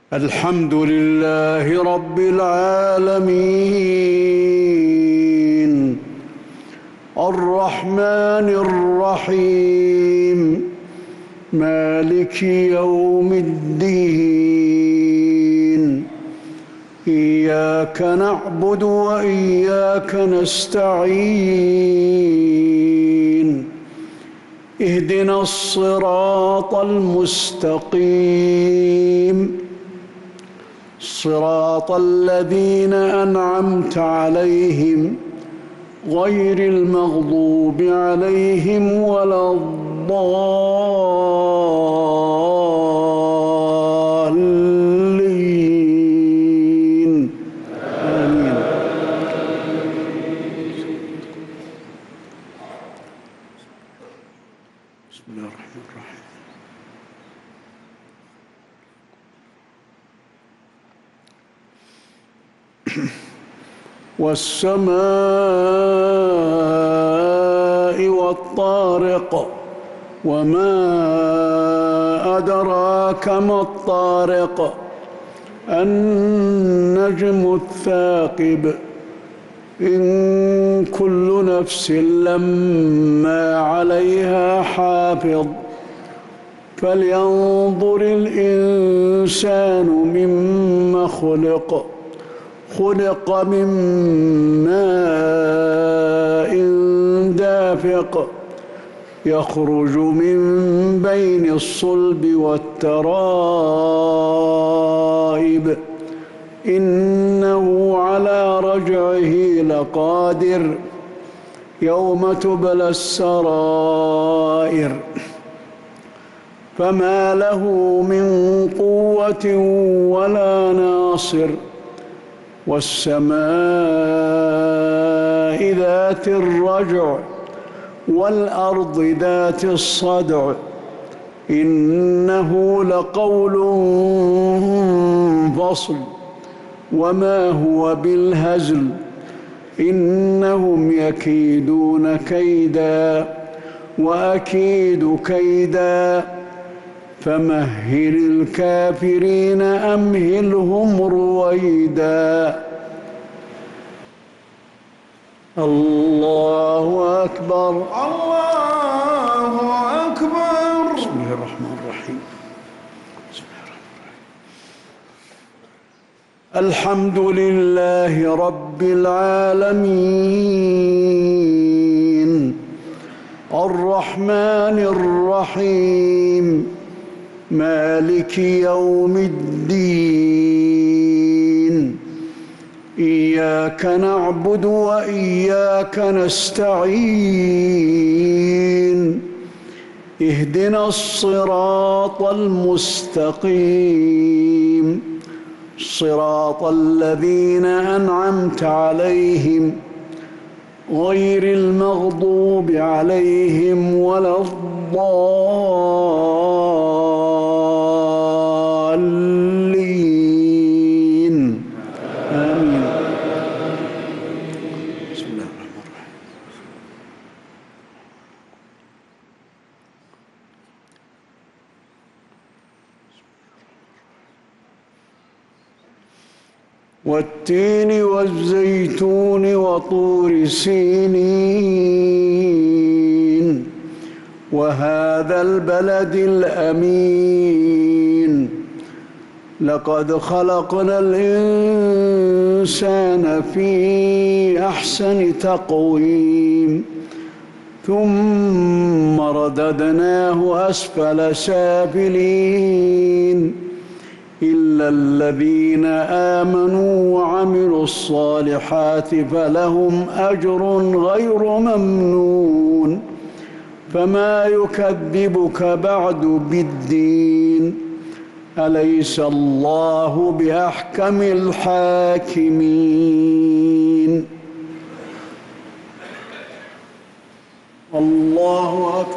الحمد لله رب العالمين الرحمن الرحيم مالك يوم الدين إياك نعبد وإياك نستعين اهدنا الصراط المستقيم صراط الذين أنعمت عليهم غير المغضوب عليهم ولا الضالين آمين. بسم الله الرحمن الرحيم. والسماء والطارق وما أدراك ما الطارق النجم الثاقب إن كل نفس لما عليها حافظ فلينظر الإنسان مما خلق من ماء دافق يخرج من بين الصلب والترائب إنه على رجعه لقادر يوم تبلى السرائر فما له من قوة ولا ناصر والسماء ذات الرجع والأرض ذات الصدع إنه لقول فصل وما هو بالهزل إنهم يكيدون كيدا وأكيد كيدا فمهل الكافرين أمهلهم رويدا. الله أكبر الله أكبر. بسم الله الرحمن الرحيم. الحمد لله رب العالمين الرحمن الرحيم مالك يوم الدين إياك نعبد وإياك نستعين اهدنا الصراط المستقيم صراط الذين أنعمت عليهم غير المغضوب عليهم ولا الضالين آمين. بسم الله الرحمن الرحيم. والتين والزيتون وطور سينين وهذا البلد الأمين لقد خلقنا الإنسان في أحسن تقويم ثم رددناه أسفل سافلين إلا الذين آمنوا وعملوا الصالحات فلهم أجر غير ممنون فما يكذبك بعد بالدين أليس الله بأحكم الحاكمين. الله أكبر.